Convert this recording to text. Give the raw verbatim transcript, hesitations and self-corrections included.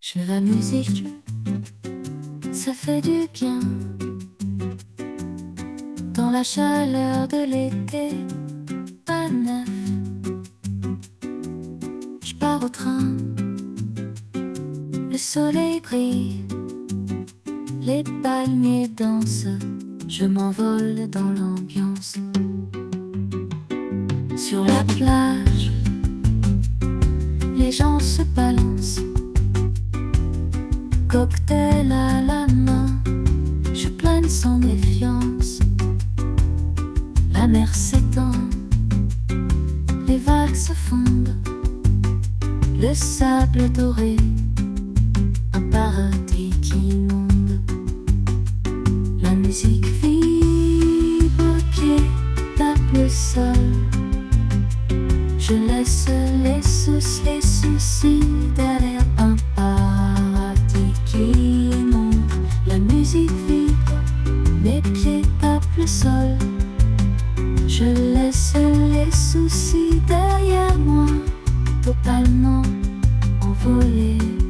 Je la musique, ça fait du bien. Dans la chaleur de l'été, pas neuf. Je pars au train, le soleil brille, les palmiers dansent, je m'envole dans l'ambiance. Sur la plage, les gens se balancent, cocktail à la main, je plane sans méfiance. La mer s'étend, les vagues se fondent, le sable doré, un paradis qui inonde. La musique vibre au pied, tape le sol. Je laisse les soucis, les soucis derrière un paradis qui inonde. La musique vibre, mes pieds tapent le sol. Je laisse les soucis derrière moi, totalement envolés.